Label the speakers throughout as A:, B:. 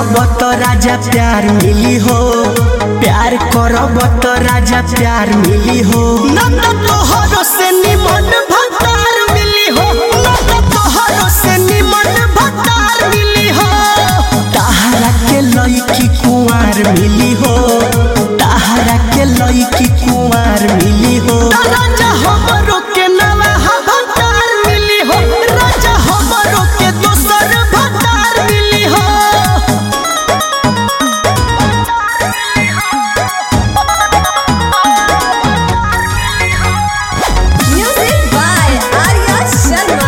A: करब तो राजा प्यार मिली हो, प्यार करब तो राजा प्यार मिली हो। नंद तोहरो से निमन भतार मिली हो, नंद तोहरो से निमन भतार मिली हो। ताहरा के लईकी कुंवार मिली हो, ताहरा के लईकी कुंवार मिली हो। राजा हमरो के नवा भतार मिली हो, राजा हमरो के दोसर भतार मिली हो।
B: Music by Arya Sharma.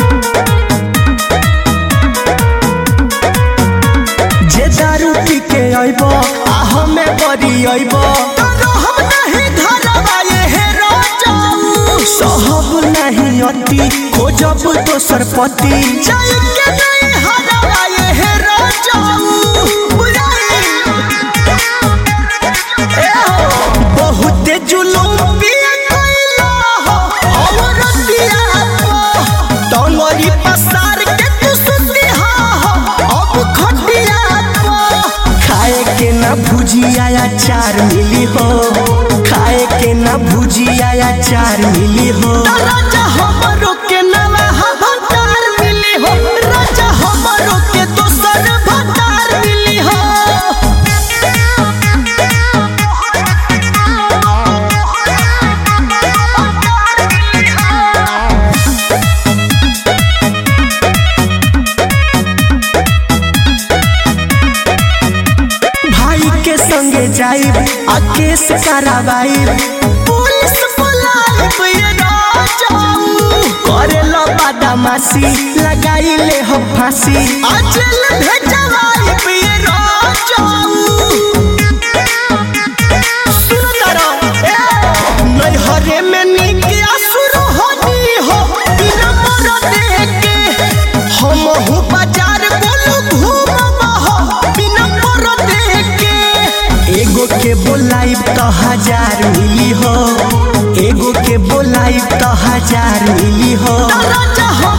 A: जे दारू पी के अइबो आ हमें बरी अइबो तो हम नहीं धरबा हे राजाऊ। सहब नहीं अति खोजब दोसर पति, जाय के नहीं हरबा हे राजाऊ। बहुत जुलूम पिया कइला हो और दिया टंगरी पसार के तू सुतिहा हो अब खटिया खाए के ना भुजिया अचार मिली हो, खाए के ना भुजिया अचार मिली हो। राजा हमरो के नवा भतार मिली हो, राजा हमरो के दोसर भतार मिली हो। भाई के संगे जाइब आ केस कराबाइब, पुलिस बुलाइब ये राजाऊ। करेला बदमाशी लगाई ले हो फांसी, आ जेल भेजवाइब ये राजाऊ। सुनो तारा नैहरे में नीक असुर होनी हो, बिना मर देके हमहु बाजार बोलू घूमबा हो बिना मर देके। एगो के बोलाइब तो 1000 मिली हो, एगो के बोलाइब तो 1000 मिली हो। राजा